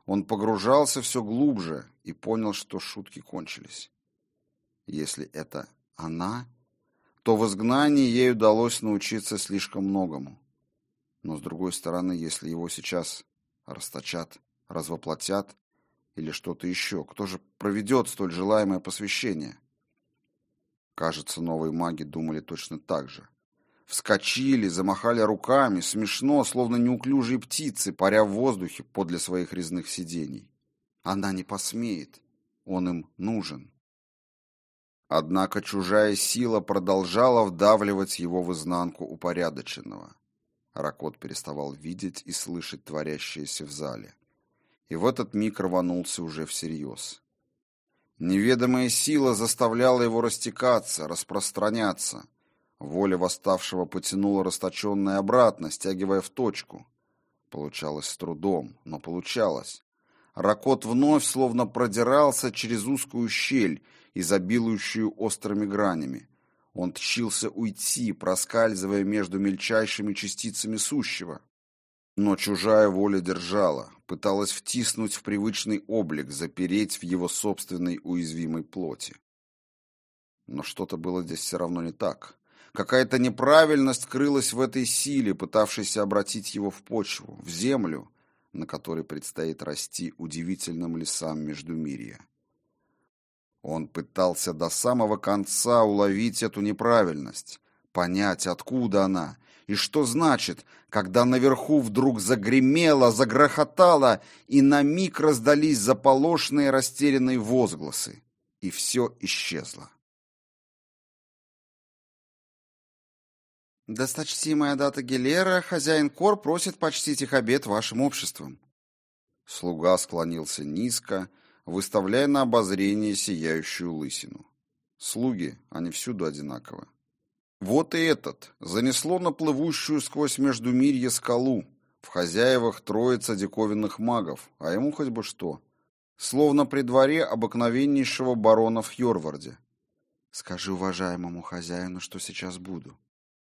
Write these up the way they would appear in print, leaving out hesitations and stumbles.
Он погружался все глубже и понял, что шутки кончились. Если это она, то в изгнании ей удалось научиться слишком многому. Но, с другой стороны, если его сейчас расточат, развоплотят или что-то еще, кто же проведет столь желаемое посвящение? Кажется, новые маги думали точно так же. Вскочили, замахали руками, смешно, словно неуклюжие птицы, паря в воздухе подле своих резных сидений. Она не посмеет, он им нужен. Однако чужая сила продолжала вдавливать его в изнанку упорядоченного. Ракот переставал видеть и слышать творящееся в зале. И в этот миг рванулся уже всерьез. Неведомая сила заставляла его растекаться, распространяться. Воля восставшего потянула расточенное обратно, стягивая в точку. Получалось с трудом, но получалось. Ракот вновь словно продирался через узкую щель, изобилующую острыми гранями. Он тщился уйти, проскальзывая между мельчайшими частицами сущего. Но чужая воля держала, пыталась втиснуть в привычный облик, запереть в его собственной уязвимой плоти. Но что-то было здесь все равно не так. Какая-то неправильность крылась в этой силе, пытавшейся обратить его в почву, в землю, на которой предстоит расти удивительным лесам Междумирья. Он пытался до самого конца уловить эту неправильность, понять, откуда она, и что значит, когда наверху вдруг загремело, загрохотало, и на миг раздались заполошные растерянные возгласы, и все исчезло. «Досточтимая дата Гелера, хозяин Кор просит почтить их обед вашим обществом». Слуга склонился низко, выставляя на обозрение сияющую лысину. Слуги, они всюду одинаковы. Вот и этот занесло на плывущую сквозь Междумирье скалу. В хозяевах троица диковинных магов, а ему хоть бы что. Словно при дворе обыкновеннейшего барона в Хьорварде. «Скажи уважаемому хозяину, что сейчас буду».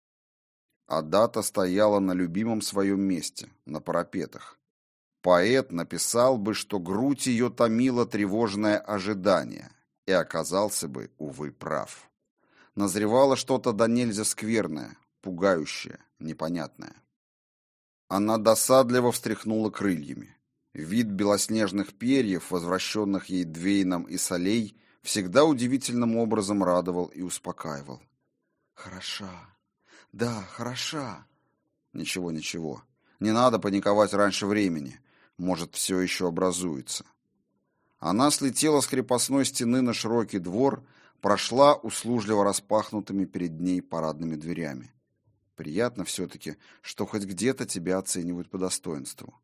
Адата стояла на любимом своем месте, на парапетах. Поэт написал бы, что грудь ее томило тревожное ожидание, и оказался бы, увы, прав. Назревало что-то до нельзя скверное, пугающее, непонятное. Она досадливо встряхнула крыльями. Вид белоснежных перьев, возвращенных ей Двейном и Солей, всегда удивительным образом радовал и успокаивал. «Хороша. Да, хороша». «Ничего. Не надо паниковать раньше времени. Может, все еще образуется». Она слетела с крепостной стены на широкий двор, прошла услужливо распахнутыми перед ней парадными дверями. Приятно все-таки, что хоть где-то тебя оценивают по достоинству.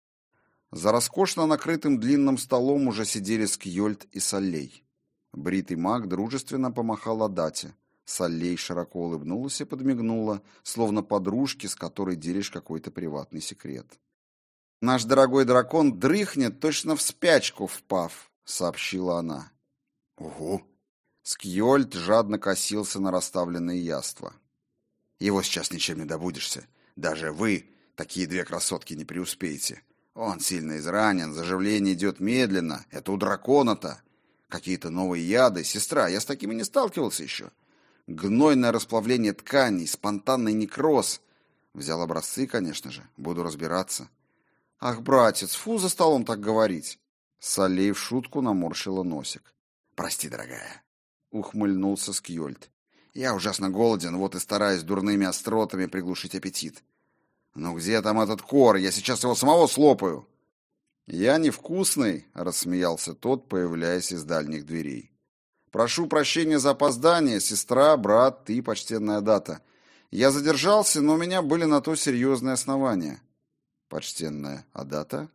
За роскошно накрытым длинным столом уже сидели Скьёльд и Соллей. Бритый маг дружественно помахал Адате. Соллей широко улыбнулась и подмигнула, словно подружке, с которой делишь какой-то приватный секрет. «Наш дорогой дракон дрыхнет, точно в спячку впав», — сообщила она. «Угу». Скьёльд жадно косился на расставленные яства. «Его сейчас ничем не добудешься. Даже вы, такие две красотки, не преуспеете. Он сильно изранен, заживление идет медленно. Это у дракона-то. Какие-то новые яды. Сестра, я с такими не сталкивался еще. Гнойное расплавление тканей, спонтанный некроз. Взял образцы, конечно же. Буду разбираться». «Ах, братец, фу за столом так говорить!» Солей в шутку наморщила носик. «Прости, дорогая», — ухмыльнулся Скьёльд. «Я ужасно голоден, вот и стараюсь дурными остротами приглушить аппетит. Ну где там этот Кор? Я сейчас его самого слопаю!» «Я невкусный», — рассмеялся тот, появляясь из дальних дверей. «Прошу прощения за опоздание, сестра, брат, ты, почтенная дата. Я задержался, но у меня были на то серьезные основания». «Почтенная Адата?»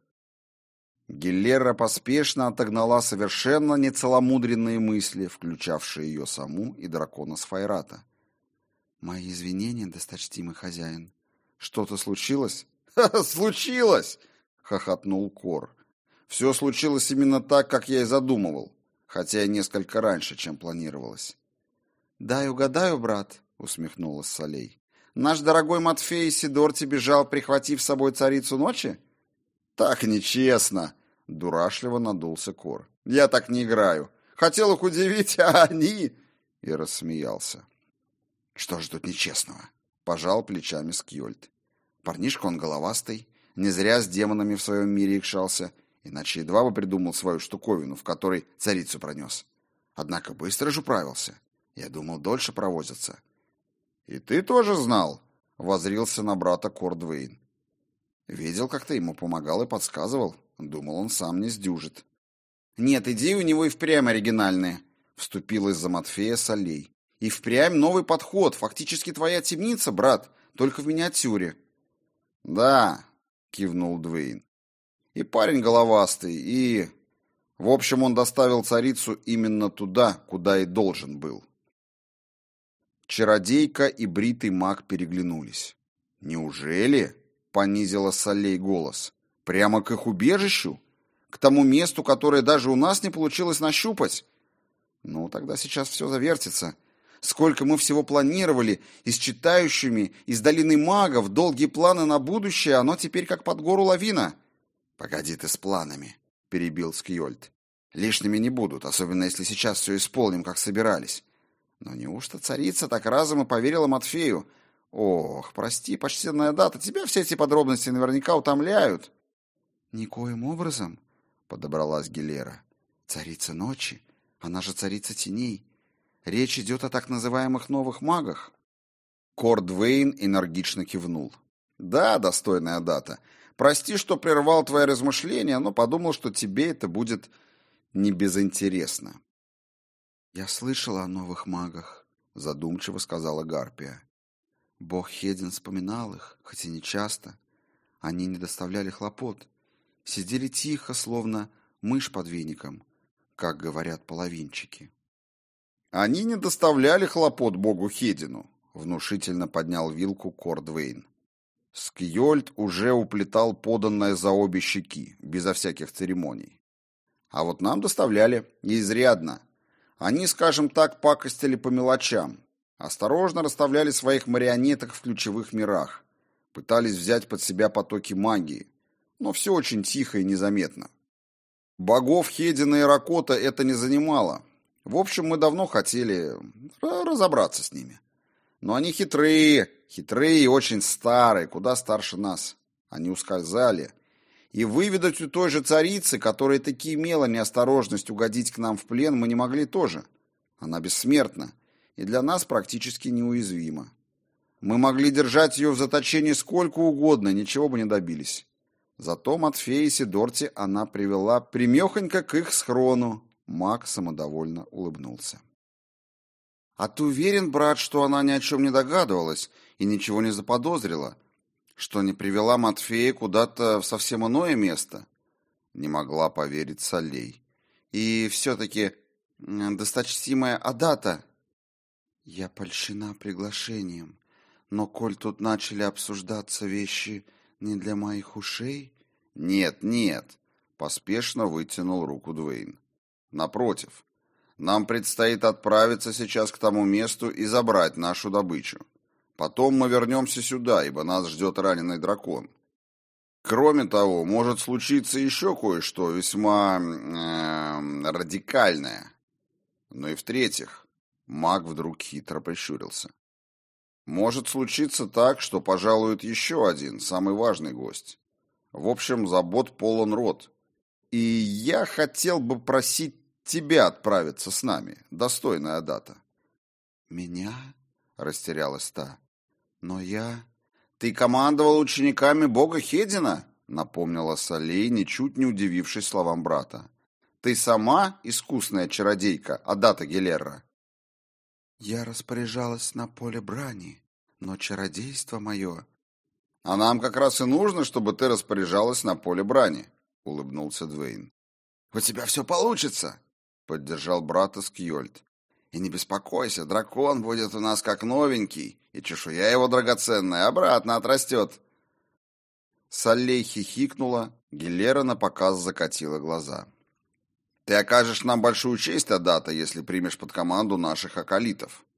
Геллера поспешно отогнала совершенно нецеломудренные мысли, включавшие ее саму и дракона Сфайрата. «Мои извинения, досточтимый хозяин. Что-то случилось?» «Ха-ха, случилось!» — хохотнул Кор. «Все случилось именно так, как я и задумывал, хотя и несколько раньше, чем планировалось». «Дай угадаю, брат», — усмехнулась Солей. «Наш дорогой Матфей Сидорти бежал, прихватив с собой царицу ночи?» «Так нечестно!» Дурашливо надулся Кор. «Я так не играю. Хотел их удивить, а они...» И рассмеялся. «Что же тут нечестного?» Пожал плечами Скьольд. «Парнишка он головастый, не зря с демонами в своем мире икшался, иначе едва бы придумал свою штуковину, в которой царицу пронес. Однако быстро же управился. Я думал, дольше провозятся». «И ты тоже знал?» — воззрился на брата Кордвейн. «Видел, как ты ему помогал и подсказывал. Думал, он сам не сдюжит». «Нет, идеи у него и впрямь оригинальные», — вступилась за Матфея Солей. «И впрямь новый подход. Фактически твоя темница, брат, только в миниатюре». «Да», — кивнул Двейн. «И парень головастый, и... В общем, он доставил царицу именно туда, куда и должен был». Чародейка и бритый маг переглянулись. «Неужели?» — понизила Солей голос. «Прямо к их убежищу? К тому месту, которое даже у нас не получилось нащупать? Ну, тогда сейчас все завертится. Сколько мы всего планировали, и с читающими, и с долиной магов, долгие планы на будущее, оно теперь как под гору лавина». «Погоди ты с планами», — перебил Скьольд. «Лишними не будут, особенно если сейчас все исполним, как собирались. Но неужто царица так разом и поверила Матфею? Ох, прости, почтенная дата, тебя все эти подробности наверняка утомляют». «Никоим образом», — подобралась Гилера. «Царица ночи, она же царица теней. Речь идет о так называемых новых магах». Кордвейн энергично кивнул. «Да, достойная дата. Прости, что прервал твои размышления, но подумал, что тебе это будет не безинтересно». «Я слышала о новых магах», — задумчиво сказала Гарпия. «Бог Хедин вспоминал их, хоть и не часто. Они не доставляли хлопот. Сидели тихо, словно мышь под веником, как говорят половинчики». «Они не доставляли хлопот богу Хедину», — внушительно поднял вилку Кордвейн. Скьольд уже уплетал поданное за обе щеки, безо всяких церемоний. «А вот нам доставляли, изрядно. Они, скажем так, пакостили по мелочам, осторожно расставляли своих марионеток в ключевых мирах, пытались взять под себя потоки магии, но все очень тихо и незаметно. Богов Хедина и Ракота это не занимало. В общем, мы давно хотели разобраться с ними. Но они хитрые и очень старые, куда старше нас. Они ускользали. И выведать у той же царицы, которая таки имела неосторожность угодить к нам в плен, мы не могли тоже. Она бессмертна и для нас практически неуязвима. Мы могли держать ее в заточении сколько угодно, ничего бы не добились. Зато Матфея и Сидорти она привела примехонько к их схрону. Маг самодовольно улыбнулся. «А ты уверен, брат, что она ни о чем не догадывалась и ничего не заподозрила? Что не привела Матфея куда-то в совсем иное место?» Не могла поверить Солей. «И все-таки, досточтимая Адата...» «Я польщена приглашением, но коль тут начали обсуждаться вещи не для моих ушей...» «Нет», — поспешно вытянул руку Двейн. «Напротив, нам предстоит отправиться сейчас к тому месту и забрать нашу добычу. Потом мы вернемся сюда, ибо нас ждет раненый дракон. Кроме того, может случиться еще кое-что весьма радикальное. Ну и в-третьих, маг вдруг хитро прищурился. Может случиться так, что пожалует еще один, самый важный гость. В общем, забот полон рот. И я хотел бы просить тебя отправиться с нами, достойная дата». «Меня?» — растерялась та. «Но я...» «Ты командовал учениками бога Хедина?» — напомнила Солей, ничуть не удивившись словам брата. «Ты сама искусная чародейка, Адата Гилерра?» «Я распоряжалась на поле брани, но чародейство мое...» «А нам как раз и нужно, чтобы ты распоряжалась на поле брани», — улыбнулся Двейн. «У тебя все получится», — поддержал брата Скьольд. «И не беспокойся, дракон будет у нас как новенький, и чешуя его драгоценная обратно отрастет». Солей хихикнула, Гилера напоказ закатила глаза. «Ты окажешь нам большую честь, Адата, если примешь под команду наших акалитов.